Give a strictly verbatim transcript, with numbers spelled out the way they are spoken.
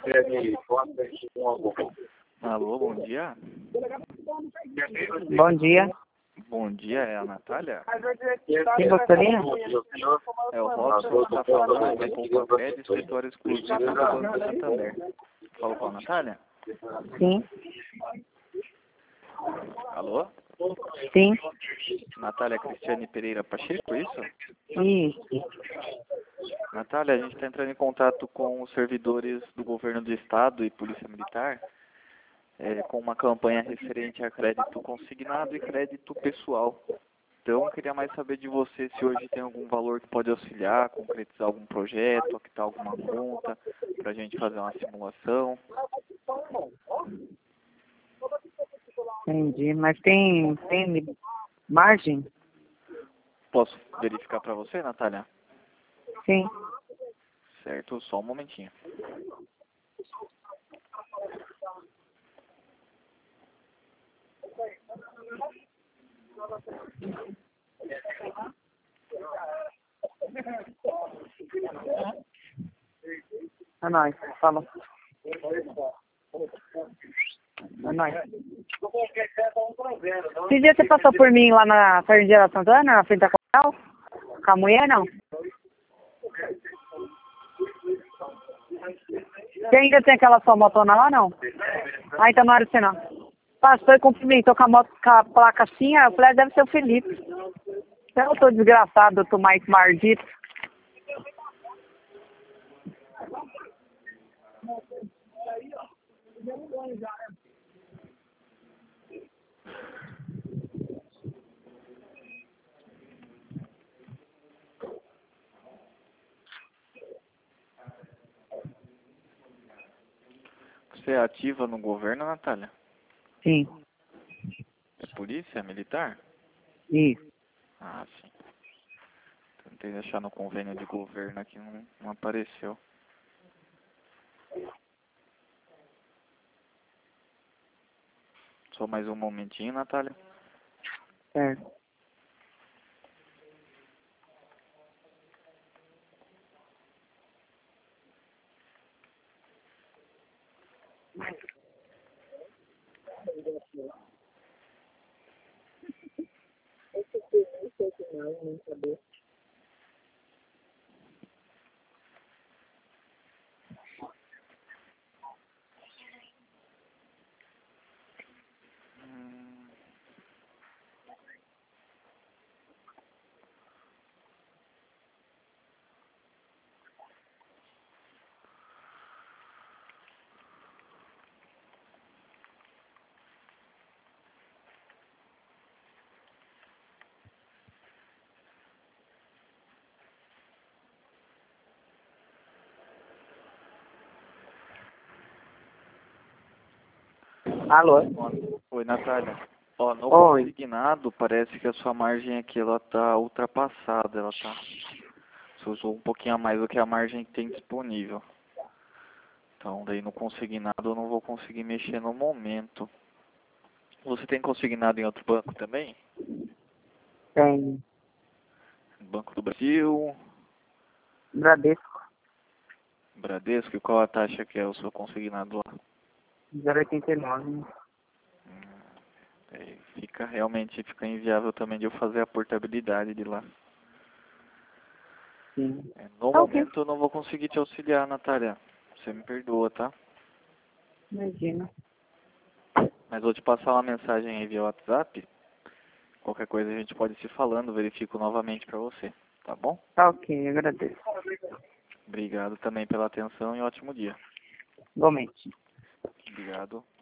Alô, bom dia. Bom dia. Bom dia, é a Natália? Quem gostaria? É o Robson que está falando da Poupampé, de escritório exclusivo do Banco Santander. Falou com a Natália? Sim. Alô? Sim. Natália Cristiane Pereira Pacheco, isso? Isso. Natália, a gente está entrando em contato com os servidores do governo do estado e polícia militar é, com uma campanha referente a crédito consignado e crédito pessoal. Então, eu queria mais saber de você se hoje tem algum valor que pode auxiliar, concretizar algum projeto, quitar alguma conta, para a gente fazer uma simulação. Entendi. Mas tem, tem margem? Posso verificar para você, Natália? Sim. Certo, só um momentinho. É nóis. Fala. É nóis. Esse dia você passou por mim lá na Fernandina Santana, na frente da Coral? Com a mulher, não? Você ainda tem aquela sua motona lá, não? Ah, então não era você, não. Passou e cumprimentou com a, moto, com a placa assim, aí eu falei, ah, deve ser o Felipe. Eu tô desgraçado, eu tô mais mardito. Você é ativa no governo, Natália? Sim. É polícia militar? Isso. Ah, sim. Tentei achar no convênio de governo aqui, não, não apareceu. Só mais um momentinho, Natália. Certo. Hum, Alô? Oi, Natália. Ó, no Oi. consignado, parece que a sua margem aqui, ela tá ultrapassada, ela tá... Você usou um pouquinho a mais do que a margem que tem disponível. Então, daí no consignado eu não vou conseguir mexer no momento. Você tem consignado em outro banco também? Tem. Banco do Brasil, Bradesco. Bradesco, e qual a taxa que é o seu consignado lá? zero oitenta e nove. É, fica realmente fica inviável também de eu fazer a portabilidade de lá. Sim. É, no Tá ok. momento eu não vou conseguir te auxiliar, Natália. Você me perdoa, tá? Imagina. Mas vou te passar uma mensagem aí via WhatsApp. Qualquer coisa a gente pode ir se falando, verifico novamente pra você, tá bom? Tá ok, agradeço. Obrigado também pela atenção e ótimo dia. Igualmente. Obrigado.